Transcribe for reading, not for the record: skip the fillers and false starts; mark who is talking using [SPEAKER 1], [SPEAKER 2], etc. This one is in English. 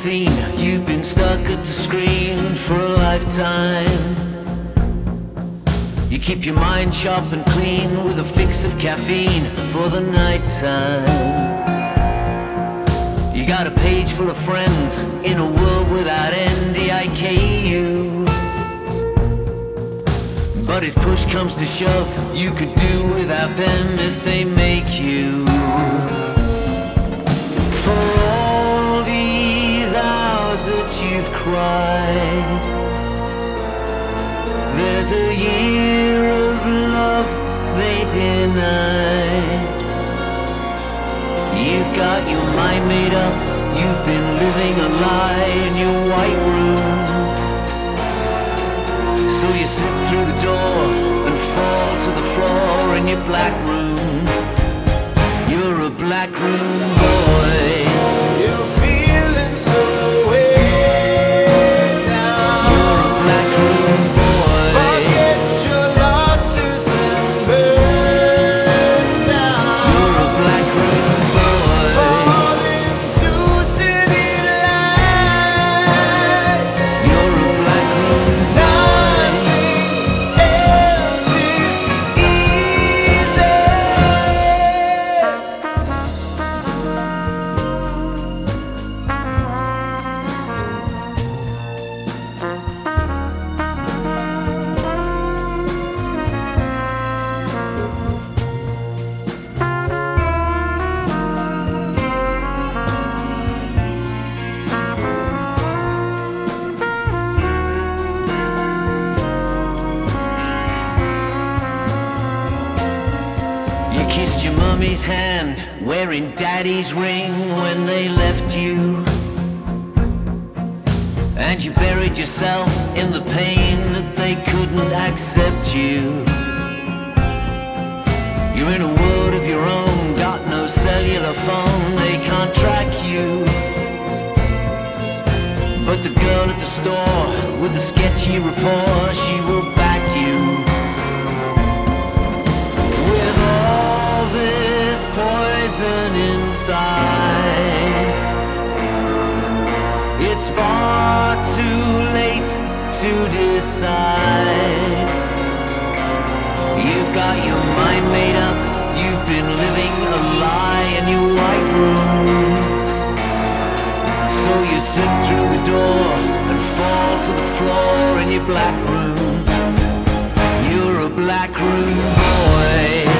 [SPEAKER 1] scene. You've been stuck at the screen for a lifetime. You keep your mind sharp and clean with a fix of caffeine for the nighttime. You got a page full of friends in a world without end, DIKU. But if push comes to shove, you could do without them if they make you. For all these hours that you've cried, there's a year of love they denied. You've got your mind made up, you've been living a lie in your white room. So you slip through the door and fall to the floor in your black room. You're a black room boy. You're feeling so way down. You're a black room boy. Forget your losses and burn down. You're a black room boy. Fall into city light. You're a black room boy. Nothing else is easy. You kissed your mummy's hand, wearing daddy's ring when they left you. And you buried yourself in the pain that they couldn't accept you. You're in a world of your own, got no cellular phone, they can't track you. But the girl at the store with the sketchy rapport, she will back you. With all this poison inside, it's far too late to decide. You've got your mind made up, you've been living a lie in your white room. So you slip through the door and fall to the floor in your black room. You're a black room boy.